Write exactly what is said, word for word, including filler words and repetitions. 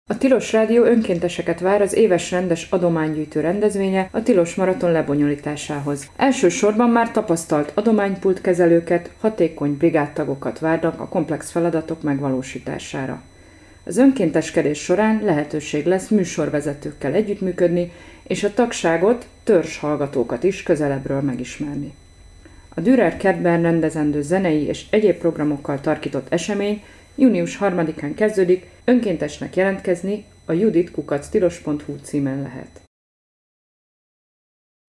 A Tilos Rádió önkénteseket vár az éves rendes adománygyűjtő rendezvénye a Tilos Maraton lebonyolításához. Elsősorban már tapasztalt adománypultkezelőket, hatékony brigádtagokat várnak a komplex feladatok megvalósítására. Az önkénteskedés során lehetőség lesz műsorvezetőkkel együttműködni, és a tagságot, törzshallgatókat is közelebbről megismerni. A Dürer kertben rendezendő zenei és egyéb programokkal tarkított esemény június harmadikán kezdődik, önkéntesnek jelentkezni a judit kukac tilos pont hu címen lehet.